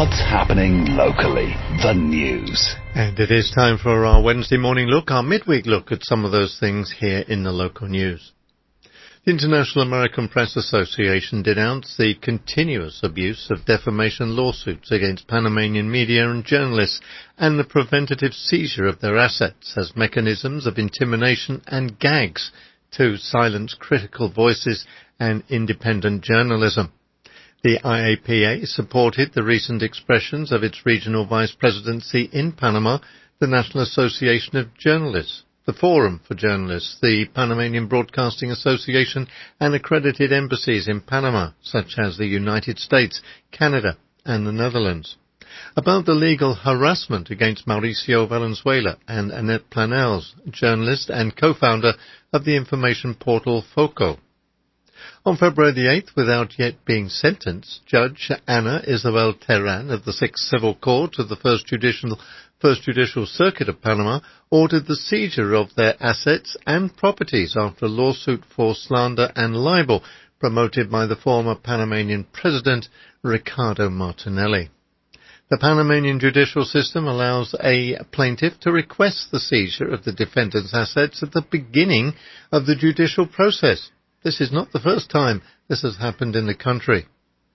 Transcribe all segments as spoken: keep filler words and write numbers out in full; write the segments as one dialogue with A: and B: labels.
A: What's happening locally? The news.
B: And it is time for our Wednesday morning look, our midweek look at some of those things here in the local news. The International American Press Association denounced the continuous abuse of defamation lawsuits against Panamanian media and journalists and the preventative seizure of their assets as mechanisms of intimidation and gags to silence critical voices and independent journalism. The I A P A supported the recent expressions of its regional vice presidency in Panama, the National Association of Journalists, the Forum for Journalists, the Panamanian Broadcasting Association, and accredited embassies in Panama, such as the United States, Canada, and the Netherlands, about the legal harassment against Mauricio Valenzuela and Annette Planels, journalist and co-founder of the information portal FOCO. On February the eighth, without yet being sentenced, Judge Ana Isabel Terran of the Sixth Civil Court of the First Judicial, First Judicial Circuit of Panama ordered the seizure of their assets and properties after a lawsuit for slander and libel promoted by the former Panamanian president, Ricardo Martinelli. The Panamanian judicial system allows a plaintiff to request the seizure of the defendant's assets at the beginning of the judicial process. This is not the first time this has happened in the country.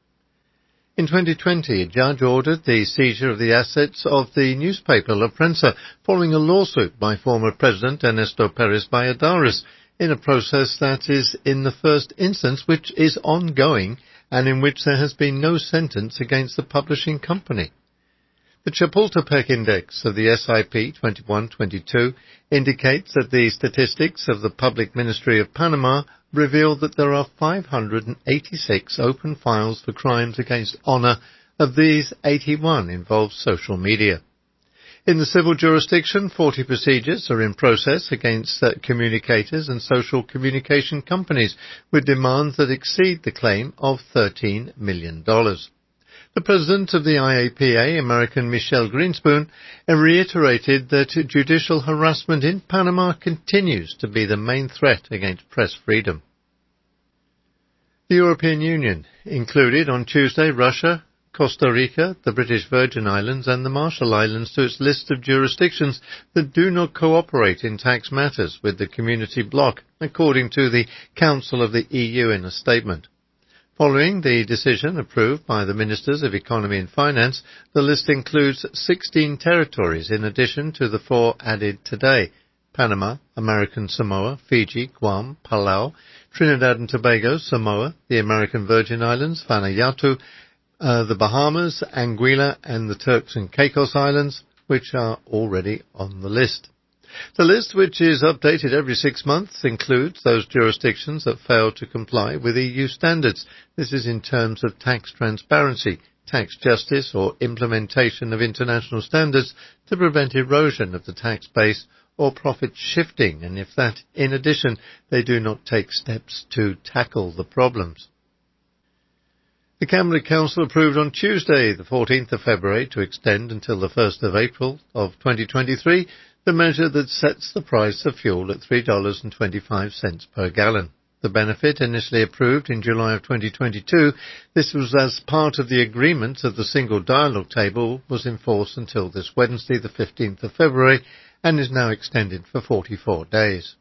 B: In twenty twenty, a judge ordered the seizure of the assets of the newspaper La Prensa following a lawsuit by former President Ernesto Perez Valladares in a process that is in the first instance which is ongoing and in which there has been no sentence against the publishing company. The Chapultepec Index of the S I P twenty-one twenty-two indicates that the statistics of the Public Ministry of Panama reveal that there are five hundred eighty-six open files for crimes against honour. Of these, eighty-one involve social media. In the civil jurisdiction, forty procedures are in process against uh, communicators and social communication companies with demands that exceed the claim of thirteen million dollars. The president of the I A P A, American Michelle Greenspoon, reiterated that judicial harassment in Panama continues to be the main threat against press freedom. The European Union included on Tuesday Russia, Costa Rica, the British Virgin Islands and the Marshall Islands to its list of jurisdictions that do not cooperate in tax matters with the community bloc, according to the Council of the E U in a statement. Following the decision approved by the Ministers of Economy and Finance, the list includes sixteen territories in addition to the four added today: Panama, American Samoa, Fiji, Guam, Palau, Trinidad and Tobago, Samoa, the American Virgin Islands, Vanuatu, uh, the Bahamas, Anguilla and the Turks and Caicos Islands, which are already on the list. The list, which is updated every six months, includes those jurisdictions that fail to comply with E U standards. This is in terms of tax transparency, tax justice, or implementation of international standards to prevent erosion of the tax base or profit shifting, and if that, in addition, they do not take steps to tackle the problems. The Cabinet Council approved on Tuesday, the fourteenth of February, to extend until the first of April of twenty twenty-three the measure that sets the price of fuel at three dollars and twenty-five cents per gallon. The benefit, initially approved in July of twenty twenty-two, this was as part of the agreement of the Single Dialogue Table, was in force until this Wednesday, the fifteenth of February, and is now extended for forty-four days.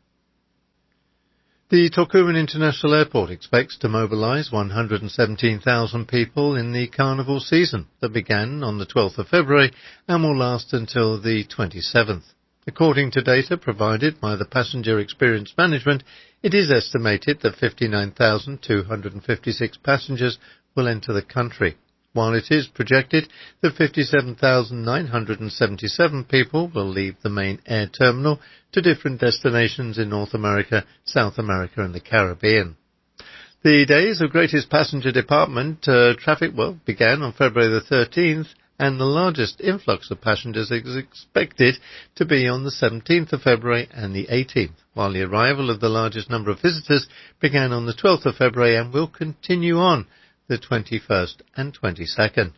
B: The Tocumen International Airport expects to mobilise one hundred seventeen thousand people in the carnival season that began on the twelfth of February and will last until the twenty-seventh. According to data provided by the Passenger Experience Management, it is estimated that fifty-nine thousand two hundred fifty-six passengers will enter the country, while it is projected that fifty-seven thousand nine hundred seventy-seven people will leave the main air terminal to different destinations in North America, South America and the Caribbean. The days of greatest passenger department uh, traffic well began on February the thirteenth, and the largest influx of passengers is expected to be on the seventeenth of February and the eighteenth, while the arrival of the largest number of visitors began on the twelfth of February and will continue on the twenty-first and twenty-second.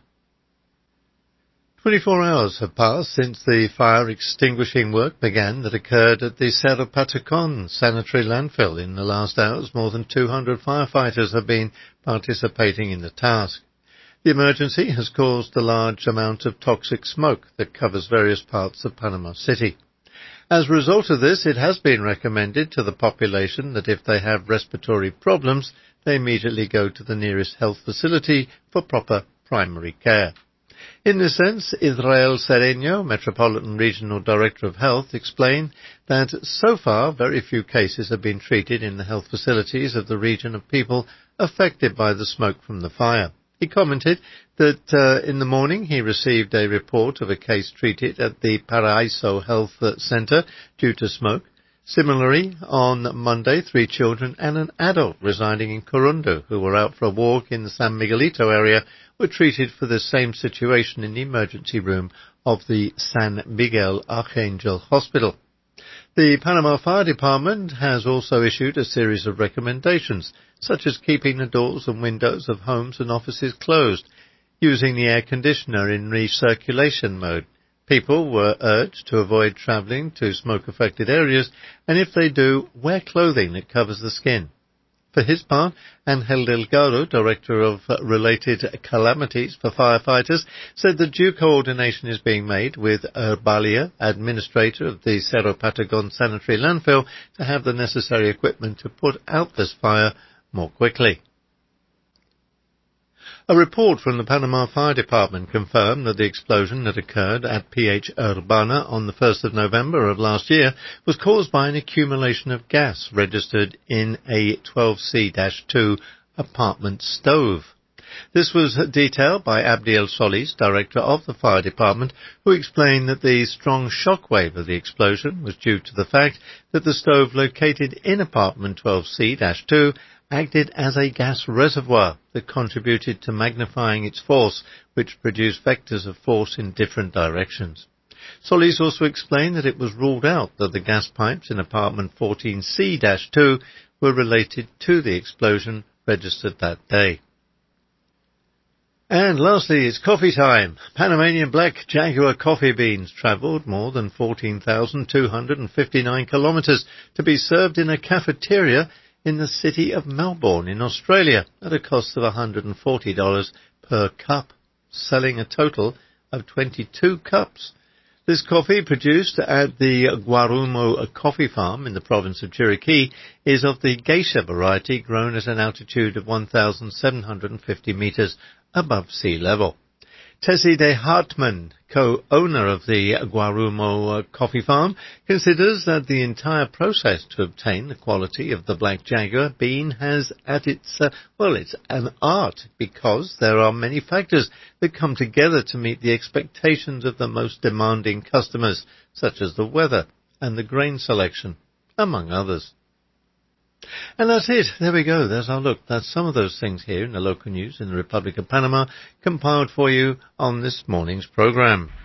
B: twenty-four hours have passed since the fire extinguishing work began that occurred at the Cerro Patacon sanitary landfill. In the last hours, more than two hundred firefighters have been participating in the task. The emergency has caused a large amount of toxic smoke that covers various parts of Panama City. As a result of this, it has been recommended to the population that if they have respiratory problems, they immediately go to the nearest health facility for proper primary care. In this sense, Israel Sereno, Metropolitan Regional Director of Health, explained that so far very few cases have been treated in the health facilities of the region of people affected by the smoke from the fire. He commented that uh, in the morning he received a report of a case treated at the Paraiso Health Center due to smoke. Similarly, on Monday, three children and an adult residing in Corundu who were out for a walk in the San Miguelito area were treated for the same situation in the emergency room of the San Miguel Archangel Hospital. The Panama Fire Department has also issued a series of recommendations, such as keeping the doors and windows of homes and offices closed, using the air conditioner in recirculation mode. People were urged to avoid travelling to smoke-affected areas, and if they do, wear clothing that covers the skin. For his part, Angel Delgado, Director of Related Calamities for Firefighters, said that due coordination is being made with Herbalia, administrator of the Cerro Patagon Sanitary Landfill, to have the necessary equipment to put out this fire more quickly. A report from the Panama Fire Department confirmed that the explosion that occurred at P H Urbana on the first of November of last year was caused by an accumulation of gas registered in a twelve C two apartment stove. This was detailed by Abdiel Solis, Director of the Fire Department, who explained that the strong shockwave of the explosion was due to the fact that the stove located in apartment twelve C two acted as a gas reservoir that contributed to magnifying its force, which produced vectors of force in different directions. Solis also explained that it was ruled out that the gas pipes in apartment fourteen C two were related to the explosion registered that day. And lastly, it's coffee time. Panamanian Black Jaguar coffee beans travelled more than fourteen thousand two hundred fifty-nine kilometres to be served in a cafeteria in the city of Melbourne in Australia at a cost of one hundred forty dollars per cup, selling a total of twenty-two cups. This coffee, produced at the Guarumo Coffee Farm in the province of Chiriquí, is of the geisha variety grown at an altitude of one thousand seven hundred fifty metres above sea level. Tessie de Hartmann, co-owner of the Guarumo Coffee Farm, considers that the entire process to obtain the quality of the Black Jaguar bean has at its, uh, well, it's an art because there are many factors that come together to meet the expectations of the most demanding customers, such as the weather and the grain selection, among others. And that's it. There we go. There's our look. That's some of those things here in the local news in the Republic of Panama, compiled for you on this morning's program.